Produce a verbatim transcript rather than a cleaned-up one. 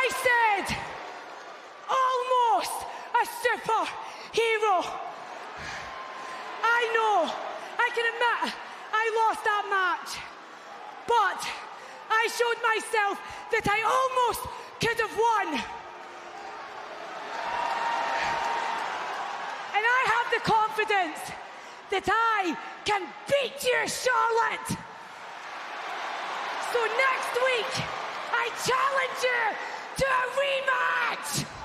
I said, almost a superhero. I know, I can admit, I lost that match. But I showed myself that I almost could have won. And I have the confidence that I can beat you, Charlotte. So next week, I challenge you to a rematch.